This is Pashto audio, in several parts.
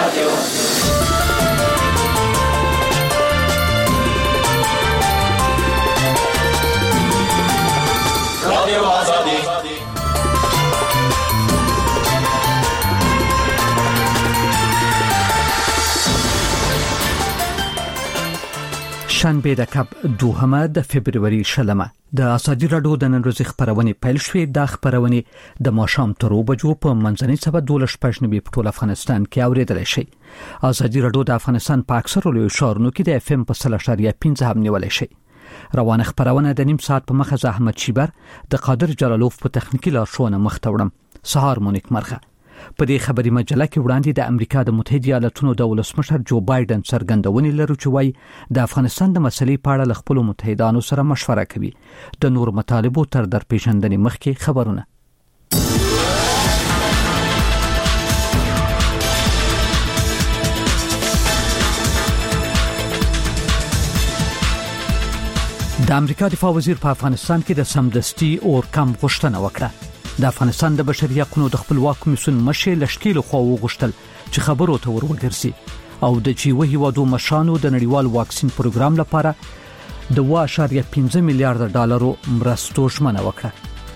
شنبه د کب 2 د فبرवरी شلمه د ازادي راډیو د نن ورځې خبرونه پیل شوې. د خبرونه د ماښام تر 2 بجو په منځنۍ سبا 12:15 په ټول افغانستان کې اوریدل شي. ازادي راډیو د افغانستان په اکثر لوی ښارونو کې د FM په 0.5 هم نیول شي. روانه خبرونه د نیم ساعت په مخه احمد شیبر د قادر جلالوف په تخنیکی لارښوونه مختوړم. سهار مونیک مرخه په دې خبري مجله کې وړاندې د امریکا د متحده ایالاتونو د ولسمشر جو بایدن څرګندونې لري چې وايي د افغانستان د مسلې په اړه خپل متحدانو سره مشوره کوي. د نور مطالبو تر درپېژندنې مخکې خبرونه. د امریکا دفاع وزیر په افغانستان کې د سمدستي اور کم غوښتنه وکړه. د افغانستان د بشري حقوقو د خپلواک کمیسیون مشر لشکیل خو وغوښتل چې خبرو ته ورورګرځي او د جیوه هیوادو مشانو د نړیوال واکسین پروګرام لپاره د 1.5 میلیارډ ډالرو مرستو ژمنه وکړه.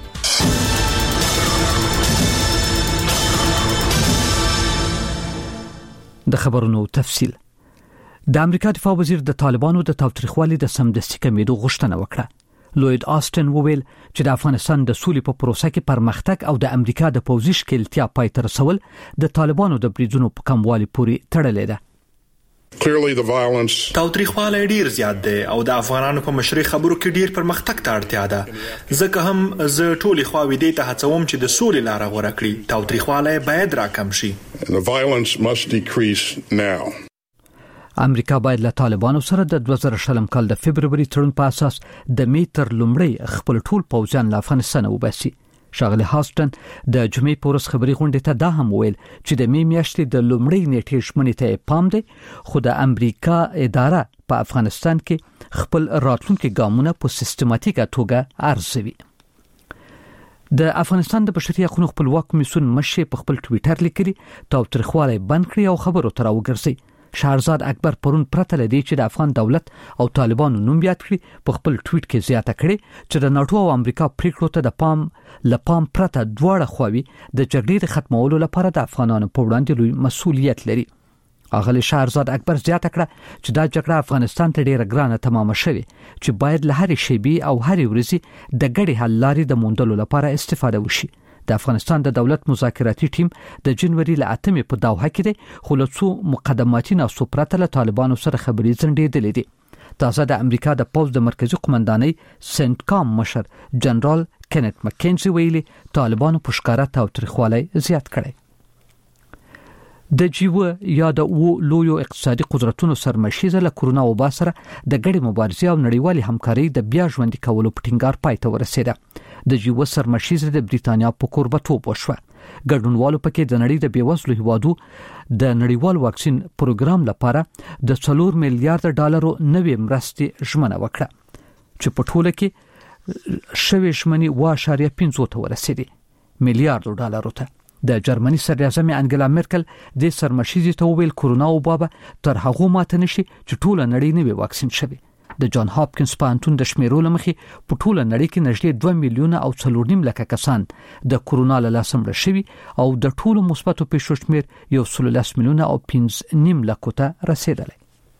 د خبرونو تفصیل. د امریکا دفاع وزیر د طالبانو د تاوتریخوالي د سمدستي کمیدو غوښتنه وکړه. لوید آستن وویل چې د افغانستان د سولې په پروسه کې پرمختګ او د امریکا د پوځي ښکېلتیا پای ته رسول د طالبانو د بریدونو په کموالي پورې تړلې ده. Clearly the violence تاوتریخوالی ډیر زیات دی او د افغانانو په مشرۍ خبرو کې ډیر پرمختګ ته اړتیا ده. ځکه هم زه ټولې خواوې دې ته هڅوم چې د سولې لاره غوره کړي. تاوتریخوالی باید راکم شي. The violence must decrease now. امریکا باید له طالبانو سره د 2020 کال د فبرवरी تړون په اساس د میتر لومړی خپل ټول پوځیان له افغانستان وباسي. شاغلی هاستن د جمعې په ورځ خبري غونډې ته دا هم ویل چې د می میاشتې د لومړی نیټې شمنې ته پام دی، خو د امریکا اداره په افغانستان کې خپل راتلونکي ګامونه په سیستماتیکه توګه ارزوي. د افغانستان د بشري حقوقو خپلواک کمیسیون مشر په خپل ټویټر لیکلي تاوتریخوالی بند کړی او خبرو ته راوګرځي. شهرزاد اکبر پرون پرته لدی چې د افغان دولت او طالبانو نوم یاد کړي په خپل ټویټ کې زیاته کړي چې د ناتو او امریکا پریکړو ته د پام پرته دواړه خواوې د جګړې د ختمولو لپاره د افغانانو په وړاندې لوی مسؤلیت لري. اغلی شهرزاد اکبر زیاته کړه چې دا جګړه افغانستان ته ډیره ګرانه تمامه شوه چې باید له هرې شیبې او هرې ورځې د ګډې حل لارې د موندلو لپاره استفاده وشي. د افغانستان د دولت مذاکراتي ټیم د جنوري ل 8 په دوحه کې دی، خو له څو مقدماتي ناسو پرته له طالبانو سره خبرې ځنډېدلې دي. تازه د امریکا د پوځ د مرکزی قومندانۍ سنت کام مشر جنرال کینت مکینزي ویلي طالبانو په ښکارا تاوتریخوالی زیات کړی. د جیوه یا د لویو اقتصادي قدرتونو سرمشیزه له کورونا وبا سره د ګډې مبارزې او نړیوالې همکارۍ د بیا ژوندۍ کولو په ټینګار پای ته ورسېده. د جیوه سرمشیزه د بریتانیا په کوربتوب وشوه. ګډونوالو پکې د نړۍ د بیوزلو هیوادو د نړیوال واکسین پروګرام لپاره د 4 میلیارډ ډالرو نوې مرستې ژمنه وکړه چې په ټوله کې شوې ژمنې 1.5 ته ورسېدې میلیارډ ډالرو ته. د جرمني صدراعظم انګلا مرکل د سرمشیزې ته ویل کورونا وبا تر هغه ماته نشي چې ټوله نړۍ نوې واکسین شوي. د جان هاپکینز پوهنتون د شمیرو لمخې په ټوله نړۍ کې نږدې 2 میلیونه او 4.5 لک کسان د کورونا له لاسه مړه شوي او د ټولو مثبتو پیښو شمیر 1.3 میلیونه او 5.5 لک ته رسیدلی.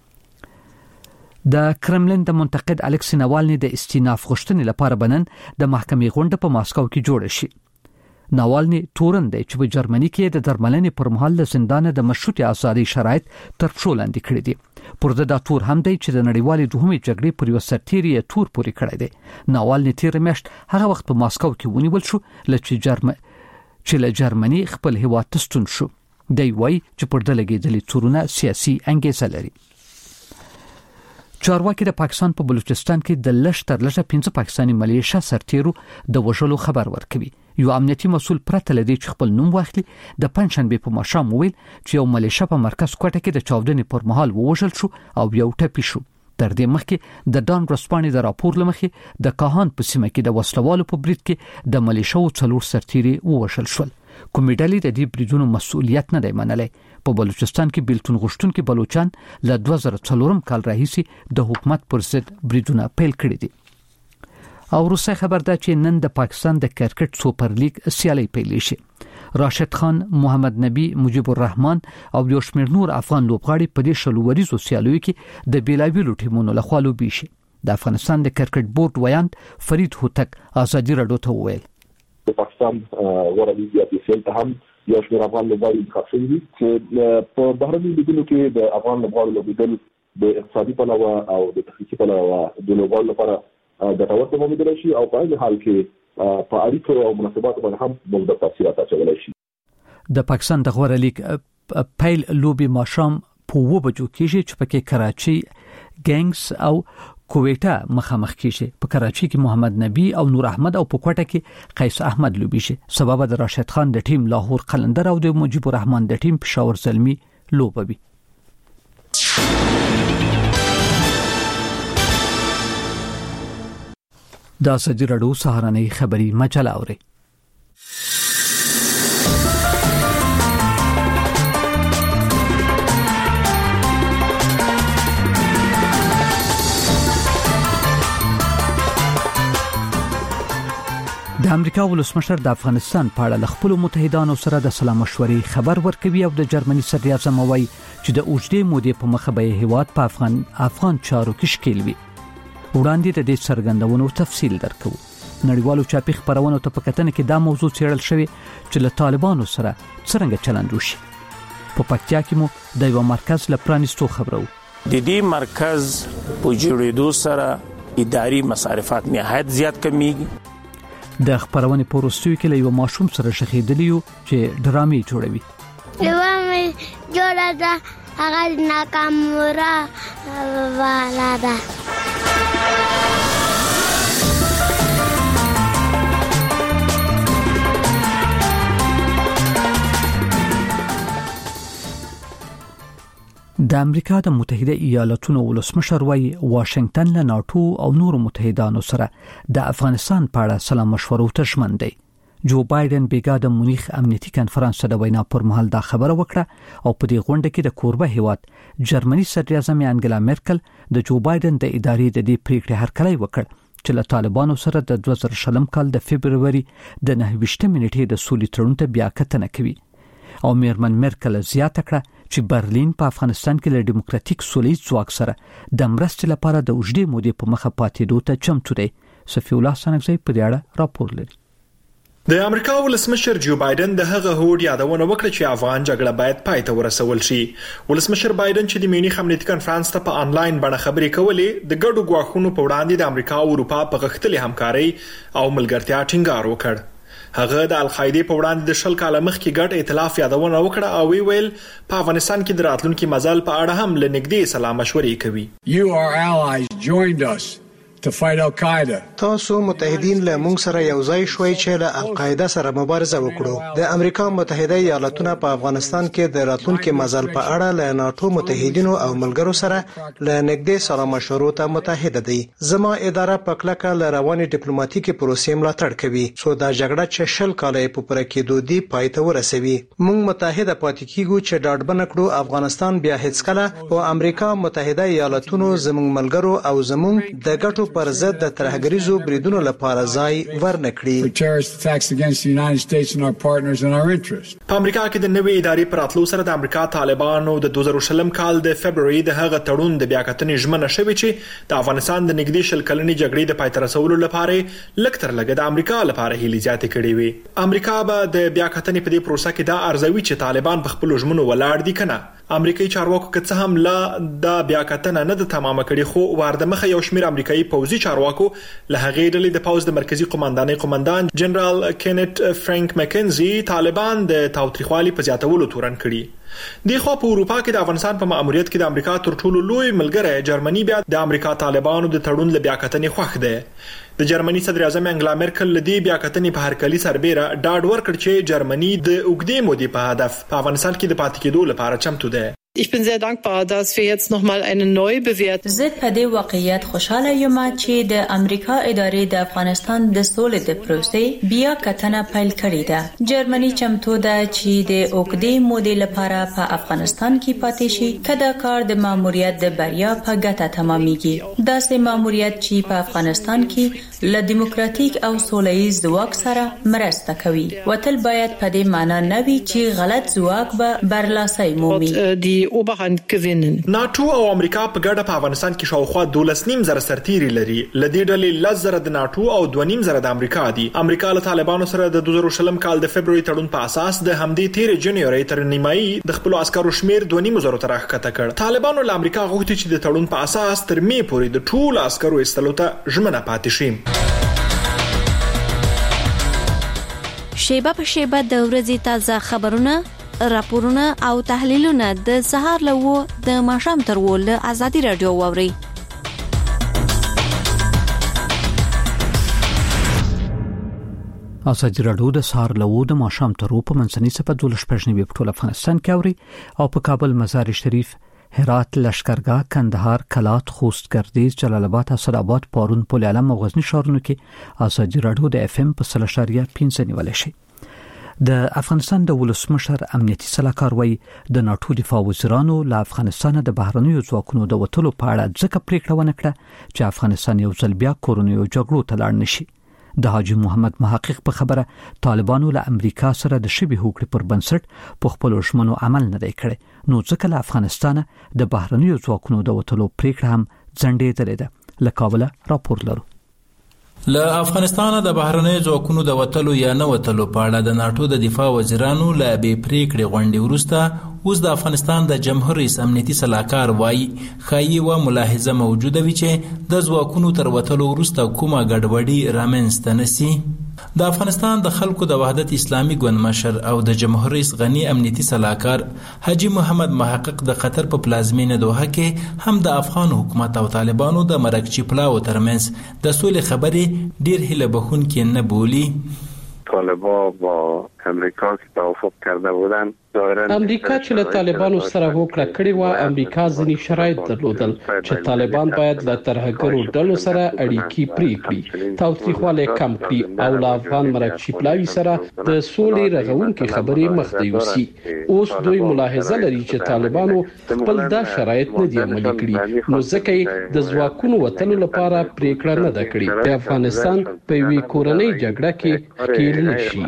د کرملین د منتقد الکسی ناوالني د استیناف غوښتنې لپاره بنن د محکمې غونډه په ماسکو کې جوړه شي. ناوالني تورن دی چې په جرمني کې د درملنې پر مهال د زندان د مشروطه ازادي شرایط تر پښو لاندې کړی دي. پر دا تور هم دی چې د نړیوالې دوهمې جګړې پر یو سرتیری تور پوري کړی دی. ناوالني تیر میاشت هغه وخت په ماسکو کې ونیول شو چې له جرمني خپل هیواد ته ستون شو. دی وایي چې پر دغه لګیدلې تورونه سیاسي انګیزه لري. چارواکي د پاکستان په بلوچستان کې د لږ تر لږه 15 پاکستاني ملیشه سرتیرو د وژلو خبر ورکوي. یو امنیتي مسول پرته لدی چې خپل نوم واخلي د پنځشنبه په ماښام ویل چې یو ملیشه په مرکز کوټه کې د چاودنې پر مهال ووژل شو او یو ټپي شو. تر دې مخکې د ډان رسپانې د راپور لمخې د کاهان په سیمه کې د وسلوالو په برید کې د ملیشه او 4 سرتیري ووژل شول. کومې ډلې د دې بریدونو مسؤلیت نه دی منلی. په بلوچستان کې بیلتون غوښتونکي بلوچان له 2004 کال راهیسې د حکومت پر ضد بریدونه پیل کړي دي. او روسي خبر ده چې نن د پاکستان د کرکټ سوپر لیګ سیالي پیل شي. راشد خان، محمد نبی، مجيب الرحمن او یو شمېر نور افغان لوبغاړي په دې شلوریزو سیالیو کې د بیلابیلو ټیمونو لخوا لوبي شي. د افغانستان د کرکټ بورډ ویاند فرید هوتک ازادي راډیو ته وویل د پاکستان غوړه لیګ د فیل ته هم یو شمېر افغان لوبغاړي انتخاب شوي دي چې په بهرني لیګونو کې د افغان لوبغاړو لوبېدل د اقتصادي پلوه او د تخنیکي پلوه د لوبغاړو لپاره د تورته مومدل شي او په هغه حال کې په اړیکو او مناسباتو باندې هم موږ تاثیرات اچولای شي. د پاکستان د غوړه لیګ پیل لوبي ماشام په 2 بجو کېږي چې پکې کراچي ګینګز او کویټا مخامخ کېږي. په کراچي کې محمد نبی او نور احمد او په کوټه کې قیس احمد لوبي شي. سبب د راشد خان د ټیم لاهور قلندر او د مجيب الرحمن د ټیم پېښور زلمي لوبوي. دا ازادي راډیو سهارنۍ خبری مجله اوري. د امریکا ولسمشر د افغانستان په اړه خپل متحدانو سره د سلام مشورې خبر ورکوي او د جرمني صدر اعظم وایي چې د اوجدې مودې په مخه به هیواد په افغان چارو کې شکیل وي. وړاندې د دې څرګندونو تفصیل درکو. نړیوالو چاپی خبرونو ته په کتنه کې دا موضوع څېړل شوی چې له طالبانو سره څنګه چلند وشي. په پکتیا کې مو د یو مرکز لپرانستو خبرو. د دې مرکز په جوړېدو سره اداري مصارفات نهایت زیات کمیږي. د خبرونې په وروستیو کې له یو ماشوم سره شخېدلی چې ډرامې جوړوي. لومې جوړه ده هغه ناکامره والا ده. د امریکا د متحده ایالاتونو ولسمشر وايي واشنگټن له ناتو او نورو متحدانو سره د افغانستان په اړه سلام مشورو ته ژمن دی. جو بایدن بیګا د مونیخ امنیتي کانفرنس د وینا پر مهال دا خبره وکړه او په دې غونډه کې د کوربه هیواد جرمني صدر اعظم انګلا مرکل د جو بایدن د ادارې د دې پریکړې هرکلی وکړ چې له طالبانو سره د 2020 کال د فبرवरी د 29 نیټې د سولې تړون ته بیا کتنه کوي. او میرمن مرکل زیاته کړه چې برلین په افغانستان کې له ډیموکراتیک سولې ځواک سره د مرستې لپاره د اوجدې مودې په مخه پاتېدو ته چمتو دی. صفی الله سنگزی په دې اړه راپور لري. د امریکا ولسمشر جو بایدن د هغه هوډ یادونه وکړه چې افغان جګړه باید پای ته ورسول شي. ولسمشر بایدن چې د مینیخ امنیتي کانفرنس ته په انلاین بڼه خبرې کولې د ګډو ګواښونو په وړاندې د امریکا او اروپا په غښتلې همکاري او ملګرتیا ټینګار وکړ. هغه د القاعده په وړاندې د 10 کال مخکې ګډ ائتلاف یادونه وکړه او ویل په افغانستان کې د راتلونکي مزل په اړه هم لنګدې سلام مشورې کوي. You our allies joined us to fight Al-Qaeda. تاسو متحدین له موږ سره یو ځای شوي چې له القاعده سره مبارزه وکړو. د امریکا متحده ایالاتونو په افغانستان کې د راتلونکي مزل په اړه له ناتو متحدینو او ملګرو سره له نږدې سلام مشورو ته متحده دي. زما اداره په کلکه له رواني ډیپلوماټیکي پروسې ملاتړ کوي څو دا جګړه چې 10 کال په پوره کېدو دی پای ته ورسوي. موږ متحده پاتې کیږو چې ډاډبنه کړو افغانستان بیا هیڅ کله په امریکا متحده ایالاتونو زموږ ملګرو او زموږ د ګټو پر ضد د ترهګریزو بریدونو لپاره ځای ورنکړي. په امریکا کې د نوې ادارې پر اتلو سره د امریکا طالبانو د 2020 کال د فبرवरी د هغه تړون د بیاکتنې ژمنه شوې چې د افغانستان د نږدې شل کلنې جګړې د پای ته رسولو لپاره لکتر لګ د امریکا لپاره هلي زیاتې کړې وي. امریکا به د بیاکتنې په دې پروسه کې دا ارزوي چې طالبان په خپل ژمنو ولاړ دي کنه. امریکایي چارواکو که څه هم لا د بیاکتنه نه د تمامه کړي خو ورده مخه یو شمیر امریکایي پوځي چارواکو له هغې ډلې د پوځ د مرکزی قومندان جنرال کینټ فرانک مکنزي طالبان د تاوتریخوالي په زیاتولو تورن کړي. د خو په اروپا کې د افغانستان په ماموریت کې د امریکا تر ټولو لوی ملګری جرمني بیا د امریکا طالبانو د تړون له بیاکتنې خوښ ده. د جرمني صدر اعظم انګلا مرکل لدی بیاکتنې په هرکلي سربېره ډاډ ورکړ چې جرمني د اوګدې مودې په هدف په افغانستان کې د پاتې کېدو لپاره چمتو ده. Ich bin sehr dankbar, dass wir jetzt noch mal eine neue Bewertung. زه په دې واقعیت خوشاله یم چې د امریکا ادارې د افغانستان د سولې د پروسې بیا کتنه پیل کړې ده. جرمني چمتو ده چې د اوګدې مودې لپاره په افغانستان کې پاتې شي کله کار د ماموریت د بریا په ګټه تمامېږي. داسې ماموریت چې په افغانستان کې له دیموکراتیک او سولهییز ځواک سره مرسته کوي. وتل باید په دې معنی نه وي چې غلط ځواک به برلاسي مومي. Oberhand gewinnen. ناتو او امریکا په ګډه په افغانستان کې شاوخوا 12.5 سرتیري لري. لدې ډلې 10 د ناتو او 2.5 د امریکا دي. امریکا له طالبانو سره د 2020 کال د فبراير تړون په اساس د همدې 13 جنوري تر نیمایي د خپل عسکرو شمیر 2.5 تر راښکته کړ. طالبانو له امریکا غوښتي چې د تړون په اساس تر می پورې د ټول عسکرو استلو ته ژمنه پاتې شي. شیبه په شیبه د ورځې تازه خبرونه، راپورونه او تحلیلونه د سهار له د ماښام تر له ازادي رادیو واوري. ازادي رادیو د سهار له د ماښام تر په منځني صفه 12 په ټول افغانستان کې اوري او په کابل، مزار شریف، هرات، لشکرګاه، کندهار، کلات، خوست، ګردیز، جلال آباد، اسداباد، پارون، پل علم او غزنی ښارونو کې ازادي رادیو د FM په 3.5 نیول شي. د افغانستان د ولسمشر امنیتي سلاکار وایي د ناتو دفاع وزیرانو له افغانستان د بهرنیو ځواکونو د وټلو په اړه ځکه پریکړه ونه کړه چې افغانستان یو ځل بیا کورونیو جګړو ته لاړ نشي. د حاجی محمد محقق په خبره طالبانو له امریکا سره د شبي هوکړې پر بنسټ په خپل ژمنو عمل نه دی کړی، نو ځکه له افغانستان د بهرنیو ځواکونو د وټلو پریکړه هم ځنډېدلې ده. له کابل راپور لرو. له افغانستان د بهرنیو ځواکونو د وټلو یا نه وټلو په اړه د ناتو د دفاع وزیرانو له بې پریکړې غونډې وروسته اوس د افغانستان د جمهور رئیس امنیتي سلاکار وایي ښایي و ملاحظه موجوده وي چې د ځواکونو تر وټلو وروسته کومه ګډوډي رامنځته نشي. د افغانستان د خلکو د وحدت اسلامي ګوند مشر او د جمهور رئیس غنی امنیتي سلاکار حاجی محمد محقق د قطر په پلازمینه دوحه کې هم د افغان حکومت او طالبانو د مرکچی پلاو ترمنځ د سولې خبرې ډیر هیله بخونکې نه بولی. طالبان با امریکا که توافق کرده بودن امریکا چې له طالبانو سره هوکړه کړې و، امریکا ځینی شرایط درلودل چې طالبان باید له ترهګرو ډلو سره اړیکې پرې کړي، تاوتریخوالی کم کړي او له افغان مرکچی پلاوي سره د سولې رغونکې خبرې مخ ته یوسي. اوس دوی ملاحظه لري چې طالبانو خپل دا شرایط نه دي عملي کړي، نو ځکه یې د ځواکونو وټلو لپاره پریکړه نه ده کړې چې افغانستان په یوې کورنۍ جګړه کې ښکېل نشي.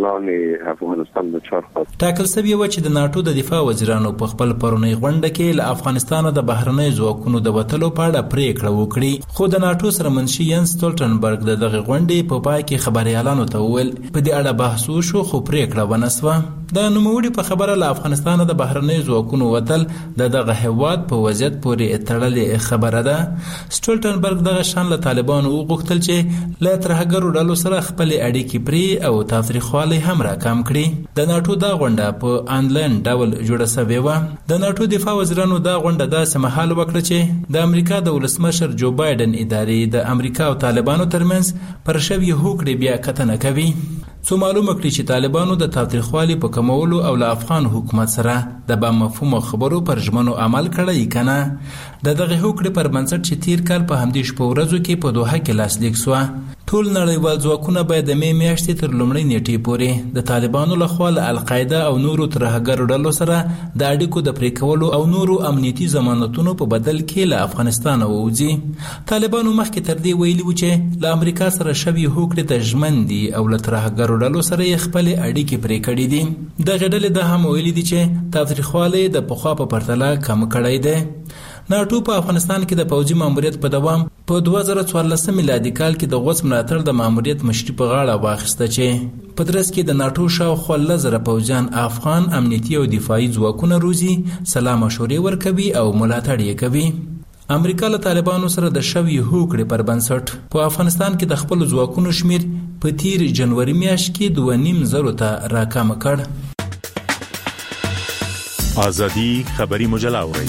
ټاکل شوی و چې د ناتو د دفاع وزیرانو په خپل پرونی غونډه کې له افغانستان د بهرنیو ځواکونو د وټلو په اړه پریکړه وکړي، خو د ناتو سره منشي ینس سټولټنبرګ د دغه غونډې په پای کې خبريالانو ته وویل په دې اړه بحث وشو خو پریکړه ونه شوه. د نوموړي په خبره له افغانستان د بهرنیو ځواکونو وټل دغه هیواد په وضعیت پورې تړلې خبره ده. سټولټنبرګ دغه شان له طالبانو وغوښتل چې له ترهګرو ډلو سره خپل اړیکې پرې او تاوتریخوالی هم راکم کړي. د ناتو دا غونډه په آنلاین ډول جوړه شوې و. د ناتو دفاع وزیرانو دا غونډه داسې مهال وکړه چې د امریکا د ولسمشر جو بایدن ادارې د امریکا او طالبانو ترمنځ پر شوی هوکړې بیا کتنه کوي، څو معلومه کړي چې طالبانو د تاوتریخوالي په کمولو او له افغان حکومت سره د با مفهوم خبرو پر ژمنو عمل کړی کنه. د دغه هوکړې پر بنسټ چې تیر کال په همدې شپو ورځو کې په دوحه کې لاسلیک شو، ټول نړیوال ځواکونه باید د می میاشتې تر لومړۍ نیټې پورې د طالبانو لخوا له القاعده او نورو ترهګرو ډلو سره د اړیکو د پرې کولو او نورو امنیتي ضمانتونو په بدل کې له افغانستان ووځي. طالبانو مخکې تر دې ویلي و چې له امریکا سره شوی هوکړې ته ژمن دي او له ترهګرو ډلو سره یې خپل اړیکې پرې کړې دي. دغه ډلې د هم ویلي دي چې تاوتریخوالی د پخوا په پرتله کم کړی دی. ناتو په افغانستان کې د پوځي ماموریت په دوام په 2014 میلادي کال کې د غوڅ ملاتړ د ماموریت مشري په غاړه واخیسته چې په درس کې د ناتو شاوخوا 1000 پوځیان افغان امنیتي او دفاعي ځواکونه روزي، سلا مشورې ورکوي او ملاتړ یې کوي. امریکا له طالبانو سره د شوی هوکړې پر بنسټ په افغانستان کې د خپل ځواکونو شمیر په تیر جنوري میاشت کې 2.5 ته راکم کړ. ازادي خبري مجله اورئ.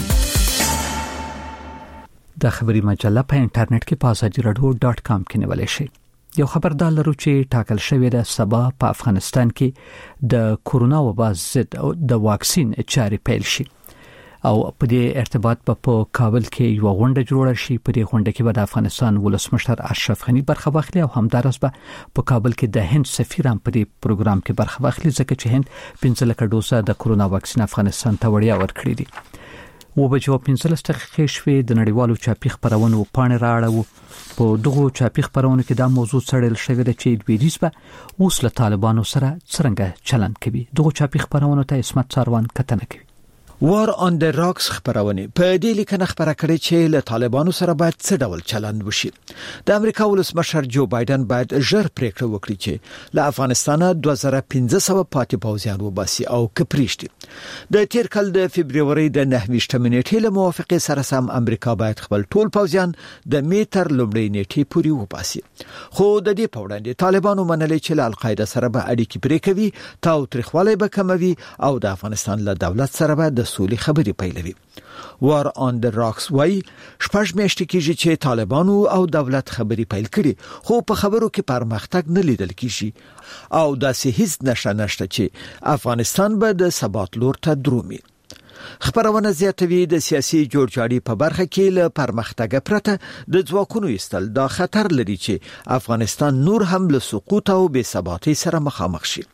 د خبري مجله په انټرنیټ کې په azadiradho.com کې نیولای شئ. یو خبردار لرو چې ټاکل شوی د سبا په افغانستان کې د کورونا وبا ضد د واکسین چارې پیل شي. او په دې ارتباط په کابل کې یو غونډه جوړه شي. په دې غونډه کې به د افغانستان ولسمشر اشرف غنی برخه واخلي او همدارس به په کابل کې د هند سفیر هم په دې پروګرام کې برخه واخلي ځکه چې هند 15 لک ډوزه د کورونا واکسین افغانستان ته وړیا ورکړي دي. و به جو 15 دقیقې شوې د نړیوالو چاپی خبرونو پاڼې راړو. په دغه چاپی خبرونو کې دا موضوع څرل شوې ده چې دویریز به اوس له طالبانو سره څنګه چلند کوي. دغه چاپی خبرونو ته اسمت ساروان کتنه کوي. وار آن د راکس خبرونه په دې لیکنه خبره کړې چې له طالبانو سره باید څه ډول چلند وشي. د امریکا ولسمشر جو بایدن باید ژر پریکړه وکړي چې له افغانستان 2500 پاتې پوځیان وباسي او کپریشتي. د تیر کال د فبرवरी د 9 نیټې له موافقه سره سم امریکا باید خپل ټول پوځیان د میتر لومړی نیټې پورې وباسي. خو د دې په وړاندې طالبانو منلي چې له القاعده سره به اړیکې پرې کوي، تاوتریخوالی به کموي او د افغانستان له دولت سره به د سولې خبرې پیلوي. وار آن د راکس وای شپږ میاشتې کېږي چې طالبانو او دولت خبرې پیل کړي، خو په خبرو کې پرمختګ نه لیدل کیږي او داسې هیڅ نشته چې افغانستان به د ثبات لور ته درومي. خبرونه زیاتوي د سیاسي جوړجاړي په برخه کې له پرمختګ پرته د ځواکونو استل دا خطر لري چې افغانستان نور هم له سقوط او بې ثباتۍ سره مخامخ شي.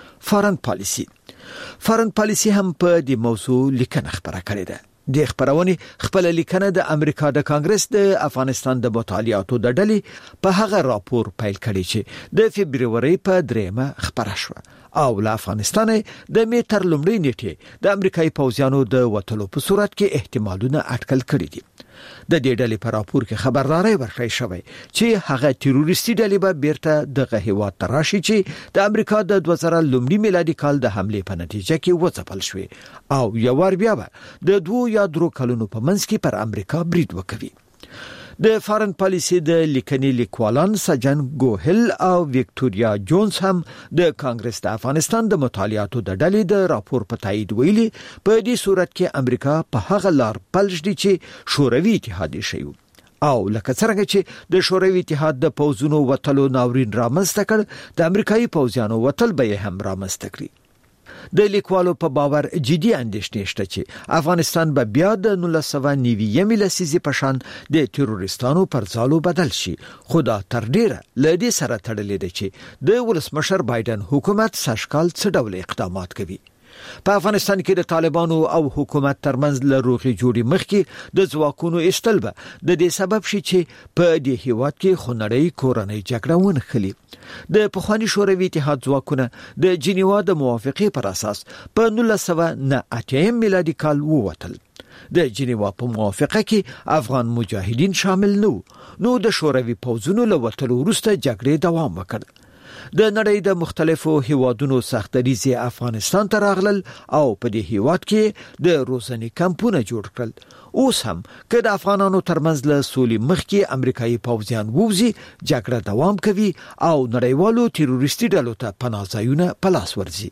فارن پالیسی هم په دې موضوع لیکنه خبره کړې ده. د خبرونه خپل لیکنه د امریکا د کانګرس د افغانستان د مطالعاتو د ډلې په هغه راپور پیل کړی چې د فبرवरी په 3 خبره شو او له افغانستان د میتر لومړی نیټه د امریکایي پوځیانو د وټلو په صورت کې احتمالونه اټکل کړي دي. د دې ډلې په راپور کې خبرداري ورکړی شوی چې هغه تروریستي ډلې به بیرته د هیواد ته راشي چې د امریکا د 2000 میلادي کال د حمله په نتیجه کې وځپل شوی او یو ور بیا د 2 یا 3 کلونو په منځ کې پر امریکا برید وکوي. د فارن پالیسی د لیکنې لیکوالان سجن ګوهل او ویکټوریا جونز هم د کانګرس د افغانستان د مطالعاتو د ډلې د راپور په تایید ویلي په دې صورت کې امریکا په هغه لار پلشدي چې شوروي اتحاد شي او لکه څنګه چې د شوروي اتحاد د پوځونو وټلو ناورین رامنځته کړ د امریکایي پوځیانو وټل به هم رامنځته کړي. د لیکوالو په باور جدي اندېښنې شته چې افغانستان به بیا د 1990 لسیزې په شان د تروریستانو پر ځالو بدل شي. خدا تر ډیره لدې سره تړلې ده چې د ولسمشر بایدن حکومت سږکال څه ډول اقدامات کوي. په افغانستان کې د طالبانو او حکومت ترمنځ له روغې جوړې مخکې د ځواکونو استل به د دې سبب شي چې په دې هیواد کې خونړۍ کورنۍ جګړه ونښلي. د پخوانی شوروي اتحاد ځواکونه د جنیوا د موافقې پر اساس په 1989 میلادي کال ووتل. د جنیوا په موافقه کې افغان مجاهدین شامل نو د شوروي پوځونو له وټلو وروسته جګړې دوام وکړ. د نړۍ د مختلفو هیوادونو سختریزي افغانستان ته راغلل او په دې هیواد کې د روزنې کمپونه جوړ کړل. اوس هم که د افغانانو ترمنځ له سولې مخکې امریکایي پوځیان ووزي جګړه دوام کوي او نړیوالو تروریستي ډلو ته پناه ځایونه په لاس ورځي.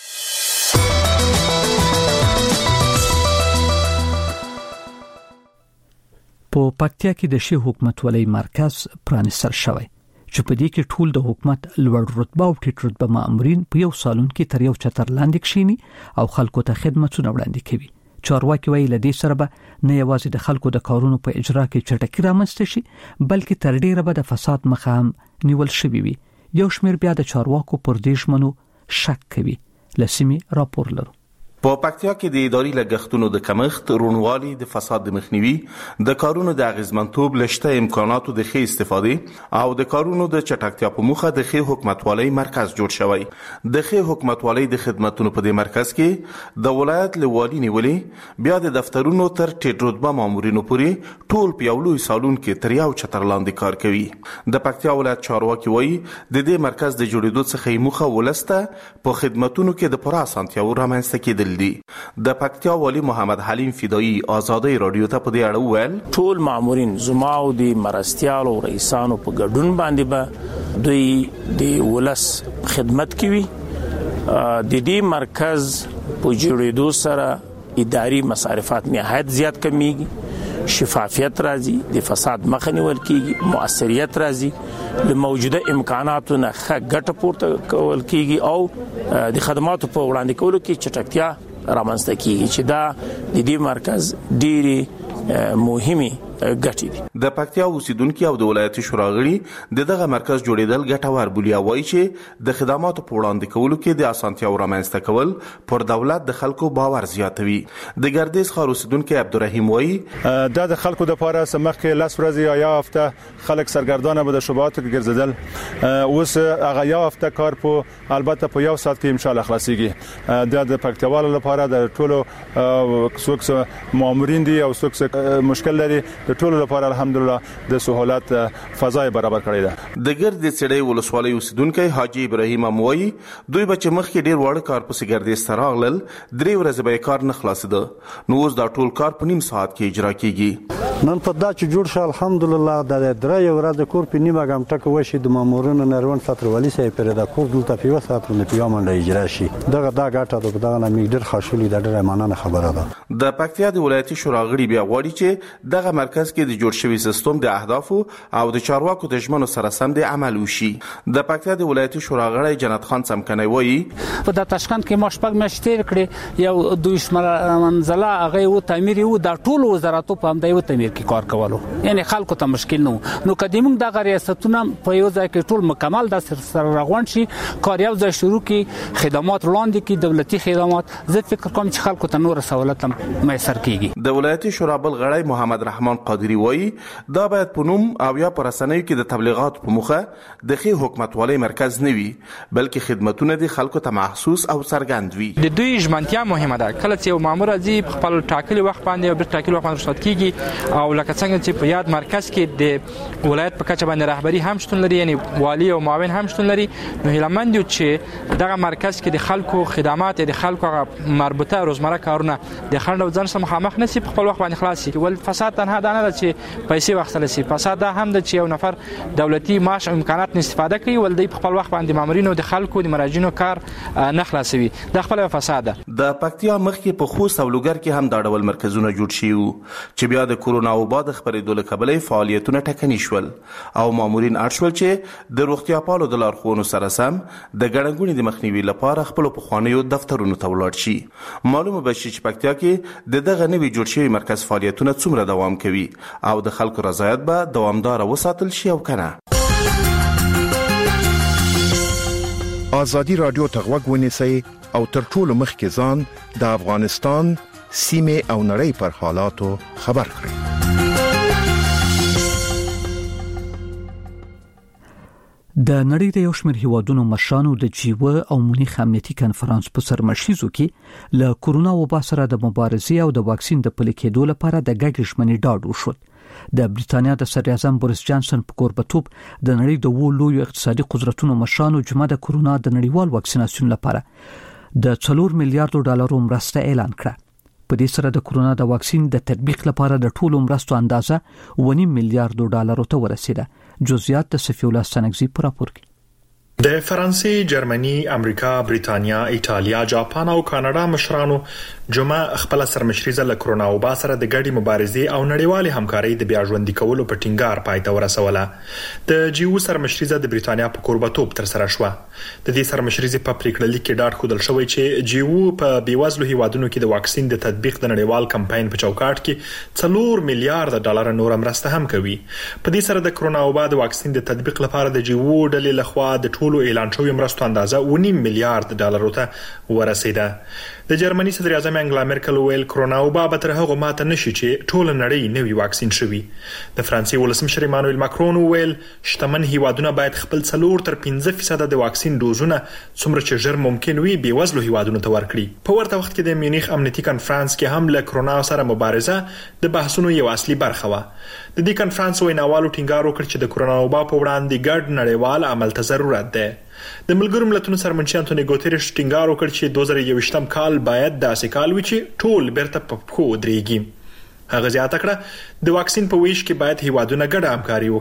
په پکتیا کې د شي حکومتولۍ مرکز پرانیستل شوی چې په دې کې ټول د حکومت لوړ رتبه او ټیټ رتبه مامورین په یو سالون کې تر یو چتر لاندې کښینی او خلکو ته خدماتونه وړاندې کوي. چارواکي وایي لدې سره به نه یوازې د خلکو د کارونو په اجرا کې چټکي رامنځته شي بلکې تر ډیره به د فساد مخه هم نیول شوی وي. یو شمېر بیا د چارواکو پر دې ژمنو شک کوي. لسیمه راپور لرو. په پکتیا کې د اداري لګښتونو د کمښت، رونوالي، د فساد د مخنیوي، د کارونو د اغیزمنتوب، لشته امکاناتو د ښه استفادې او د کارونو د چټکتیا په موخه د ښه حکومتولۍ مرکز جوړ شوی. د ښه حکومتولۍ د خدماتو په دې مرکز کې د ولایت له والی نیولې بیا د دفترونو تر ټیټ رتبه مامورینو پورې ټول په یو لوی سالون کې تر یو چتر لاندې کار کوي. د پکتیا ولایت چارواکي وایي د دې مرکز د جوړېدو څخه موخه ولسته په خدماتونو کې د پوره اسانتیاو رامنځته کېدل دي. د پکتیا والی محمد حلیم فدایی آزادۍ رادیو ته په دې اړه وویل ټول مامورین زما او د مرستيالو رئیسانو په ګډون باندې به دوی د ولس خدمت کوي. د دې مرکز په جوړېدو سره اداري مصارفات نهایت زیات کمیږي، شفافیت راځي، د فساد مخه نیول کیږي، مؤثریت راځي، د موجوده امکاناتو نه ښه ګټه پورته کول کیږي او د خدماتو په وړاندې کولو کې چټکتیا رامنځته کیږي چې دا د دې مرکز ډېری مهمه ګټې دي. د پکتیا اوسیدونکو او د ولایتي شورا غړي دغه مرکز جوړیدل ګټور بولي او وایي چې د خدماتو په وړاندې کولو کې د اسانتیاو رامنځته کول پر دولت د خلکو باور زیاتوي. د ګردیز ښار اوسیدونکو عبدالرحیم وایي دا د خلکو د لپاره سمخه لاس ورځي یا هفته خلک سرګردانه به د شوباتو کې ګرځیدل اوس هغه یا هفته کار په البته په یو ساعت کې ان شاء الله خلاصيږي. دا د پکتیوالو لپاره د ټولو څوک مامورین دي او څوک مشکل لري د ټولو لپاره الحمدلله د سہولت فضای برابر کړی ده. د ګردیز سړی ولسوالۍ اوسیدونکو حاجی ابراهیم اموي دوی بچ مخ کې ډیر وړ کار پسې ګردیز سراغلل 3 ورځې به کار نه خلاصیده. نو اوس دا ټول کار په نیم ساعت کې اجرا کیږي. نن په دا چې جوړ شو الحمدلله د 3 ورځې کور په نیمه غمټه کې وشي د مامورونو نروان فترولي سي پر دا کور دلته په وسات نه پیومنده اجرا شي. دغه دا ګټه دغه نه میډر خاصولي د ډېر مانانه خبره ده. د پکتیا د ولایتي شورا غړي بیا غواړي چې دغه مرکز کې د جوړ شوی سیستم د اهدافو او د چارواکو د ژمنو سره سم د عمل وشي. د پکتیا د ولایتي شورا غړی جنت خان سمکنی وایي په د تاشکند کې مشپږ مشتیر کړي یو دوی شمره منزله هغه او تعمیر یو د ټولو وزارتو په همدای و تعمیر کې کار کولو یعنی خلکو ته مشکل نو قدیمون د ریاستونو په یو ځای کې ټول مکمل د سره روان شي کار یو ځای شروع کی خدمات وړاندې کی دولتي خدمات زه فکر کوم چې خلکو ته نور سہولت میسر کیږي. د ولایتي شورا بل غړی محمد رحمان قادری وایي دا باید په نوم او یا پر رسنیو کې د تبلیغات په مخه د ښه حکومتوالۍ مرکز نه وي بلکې خدماتونه د خلکو ته محسوس او څرګند وي. د دوی ژمنتیا مهمه ده. کله چې یو مامور ځي خپل ټاکلي وخت باندې او ټاکلي وخت باندې رخصت کیږي او لکه څنګه چې په یاد مرکز کې د ولایت په کچه باندې رهبری هم شتون لري یعنی والی او معاون هم شتون لري نو هیلمند یو چې دغه مرکز کې د خلکو خدمات د خلکو مربوطه روزمره کارونه د خلکو ځان سره مخامخ نشي په خپل وخت باندې خلاصي. ول فساد تنها دا نه چې پیسې واخلل شي. فساد دا هم د چې یو نفر دولتي معاش او امکانات نه استفاده کوي ول د خپل وخت باندې مامورینو د خلکو د مراجعینو کار نه خلاصوي. دا خپل فساد ده. د پکتیا مخ کې په خوست او لوګر کې هم دا ډول مرکزونه جوړ شي چې بیا د کورونا وبا د خبرېدو له کبله فعالیتونه ټکني شول او مامورین اړ شول چې د روغتیا پالو د لارښوونو سره سم د ګڼګونې د مخنیوي لپاره خپل په خوانیو دفترونو ته ولاړ شي. معلومه بشي چې پکتیا کې دغه نوي جوړ شوی مرکز فعالیتونه څومره دوام کوي او د خلکو رضایت به دوامدار وساتل شي او کنه. آزادی رادیو ته غوږ ونیسئ او تر ټولو مخکې ځان د افغانستان سیمه او نړۍ پر حالاتو خبر کړئ. د نړۍ د یو شمېر هیوادونو مشرانو د جیو او مونیخ امنیتي کانفرنس په سرمشیزو کې له کورونا وبا سره د مبارزې او د واکسین د پلي کېدو لپاره د ګډ ژمنې ډاډ وشو. د بریتانیا د صدر اعظم بوریس جانسن په کوربتوب د نړۍ د لویو اقتصادي قدرتونو مشرانو جمعه د کورونا د نړیوال واکسیناسیون لپاره د 4 میلیارډ ډالرو مرسته اعلان کړه. په دې سره د کورونا د واکسین د تطبیق لپاره د ټولو مرستو اندازه 1.5 میلیارډ ډالرو ته ورسیده. جزئیات د صفی الله سنگزی پر راپور کې. د فرانسې، جرمني، امریکا، بریتانیا، ایټالیا، جاپان او کاناډا مشرانو جمعه خپل سرمشريزه له کرونا وبا سره د ګډي مبارزې او نړیوالې همکارۍ د بیا ژوندۍ کولو په ټینګار پای ته ورسوله. د جیو سرمشريزه د بریتانیا په کوربتوب تر سره شوه. د دې سرمشريزه په پریکړه لیک کې ډاډ خودل شوی چې جیو په بیوزلو هیوادونو کې د واکسین د تطبیق د نړیوال کمپاین په چوکاټ کې 4 میلیارډ ډالر نور مرسته هم کوي. په دې سره د کرونا وبا د واکسین د تطبیق لپاره د جیو ډلې لخوا د ټولو اعلان شوی مرستو اندازه 1.5 میلیارډ ډالر ته ورسیده. د جرمني صدر اعظم انګلا مرکل ویل کرونا وبا به تر هغه ماته نشي چې ټول نړۍ نوي واکسین شوي. د فرانسې ولسمشر ایمانوئل ماکرون ویل شتمن هیوادونه باید خپل 4-5% د واکسین دوزونه څومره چې ژر ممکن وي بیوزلو هیوادونو ته ورکړي. په ورته وخت کې د میونخ امنیتي کانفرنس کې هم له کرونا سره مبارزه د بحثونو یو اصلي برخه و. د دې کانفرنس ویناوالو ټینګار وکړ چې د کرونا وبا په وړاندې ګډ نړیوال عمل ته ضرورت ده. د ملګرو ملتونو سرمنشي انټونی ګوتریش ټینګار وکړ چې 2021م کال باید داسې کال وي چې ټول بیرته په پښو ودرېږي. هغه زیاته کړه د واکسین په ویش کې باید هیوادونه ګډه همکاري وکړي.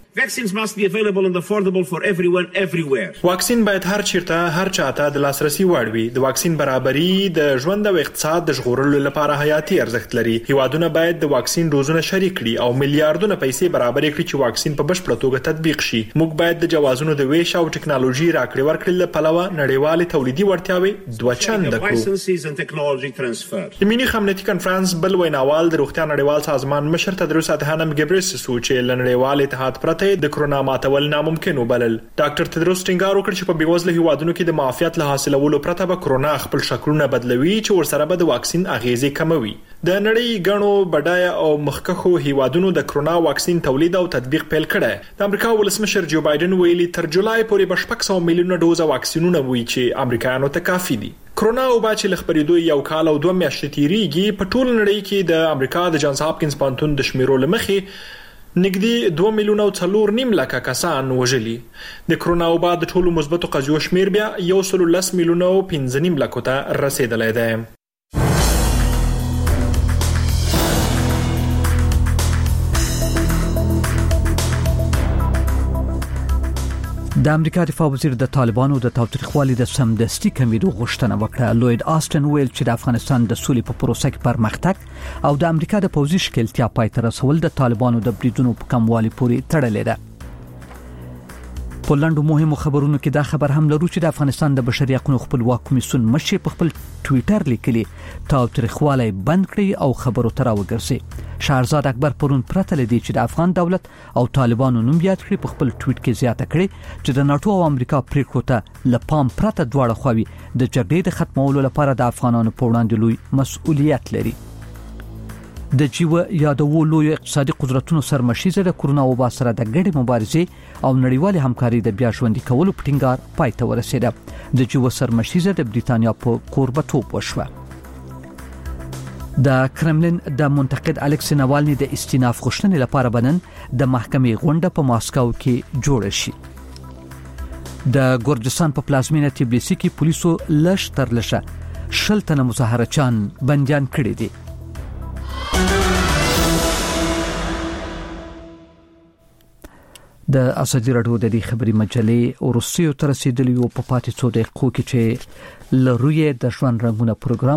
Vaccines must be available and affordable for everyone everywhere. واکسین باید هر چیرته هر چاته د لاسرسي وړ وي. د واکسین برابري د ژوند او اقتصاد د ژغورلو لپاره حیاتي ارزښت لري. هیوادونه باید د واکسین ډوزونه شریک کړي او میلیارډونه پیسې برابر کړي چې واکسین په بشپړه توګه تطبیق شي. موږ باید د جوازونو د ویش او ټکنالوژي راکړې ورکړې لپاره نړیوالې تولیدي وړتیاوې دوه چنده کړو. د مینیخ امنیتي کانفرنس بل ویناوال د روغتیا نړیوال سازمان مشر تدرس ادهانم ګبریسس چې لنړیوال اتحاد پرته د کرونا ماتول ناممکن وبلل. ډاکټر تدرس ټینګار وکړ چې په بیوزله هیوادونو کې د معافیت له حاصلولو پرته به کرونا خپل شکلونه بدلوي چې ورسره به د واکسین اغیزې کموي. د نړۍ غنو بډای او مخکخو هیوادونو د کرونا واکسین تولید او تطبیق پیل کړي. د امریکا ولسمشر جو بایدن ویلي تر جولای پورې به 600 میلیونه ډوز واکسینونه وي چې امریکایانو ته کافي دي. کرونا او باچ لخبرېدو یو کال او 2 میاشتې تیریږي. په ټول نړۍ کې د امریکا د جانز هاپکینز پانتون د شمیرو لمخې نږدې 2 میلیونه او 4.5 لکه کسان وژلي. د کرونا او بعد د ټولو مثبتو قضیو شمیر بیا 110 میلیونه او 15 لکو ته رسیدلی دی. د امریکا دفاع وزیر د طالبانو د تاوتریخوالي د سمدستي کمیدو غوښتنه وکړه. لوید آستن ویل چې د افغانستان د سولې په پروسه کې پرمختګ او د امریکا د پوځي شکلتیا پای ته رسول د طالبانو د بریدونو په کموالي پورې تړلې ده. په لاندو مهمو خبرونو کې دا خبر هم لرو چې د افغانستان د بشري حقوقو خپلواک کمیسیون مشر په خپل ټوئیټر لیکلي تاوتریخوالی بند کړي او خبرو تر راوګرځي. شهرزاد اکبر پرون پرته لدی چې د افغان دولت او طالبانو نوم یاد کړي په خپل ټویټ کې زیاته کړي چې د ناتو او امریکا پریکړو ته لپام پرته دواړه خوي د جګړې د ختمولو لپاره د افغانانو په وړاندې لوی مسؤلیت لري. د جیو یادو لوی اقتصادي قدرتونو سرمشيزه د کرونا وبا سره د ګډې مبارزې او نړیوال همکاري د بیا ژوندۍ کولو په ټینګار پای ته ورسېده. د جیو سرمشيزه د بریتانیا په کوربتوب وشوه. د کرملین د منتقد الکسی ناوالني د استیناف غوښتنې لپاره بنن د محکمې غونډه په ماسکو کې جوړ شي. د ګورجستان په پلازمینه تبلیسي کې پولیسو لش تر لشه 10 تنه مظاهرچان بنديان کړي دي. د اسدی راډیو د دې خبري مجلې او روسیو تر رسیدلی او په پاتې څو دقیقو کې چې لروي د ژوند رنگونه پروګرام